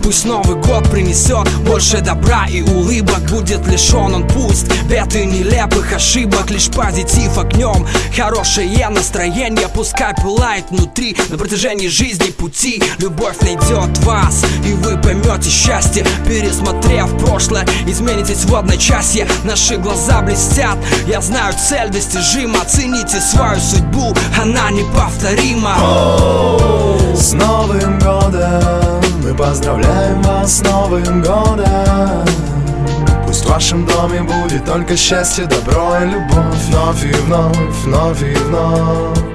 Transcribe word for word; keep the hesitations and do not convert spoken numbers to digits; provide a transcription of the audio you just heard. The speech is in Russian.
Пусть Новый год принесет больше добра и улыбок. Будет лишен он пусть бед и нелепых ошибок. Лишь позитив огнем, хорошее настроение пускай пылает внутри. На протяжении жизни пути любовь найдет вас, и вы поймете счастье. Пересмотрев прошлое, изменитесь в одночасье. Наши глаза блестят, я знаю, цель достижима. Оцените свою судьбу, она неповторима. О, с Новым годом! Мы поздравляем вас с Новым годом! Пусть в вашем доме будет только счастье, добро и любовь. Вновь и вновь, вновь и вновь.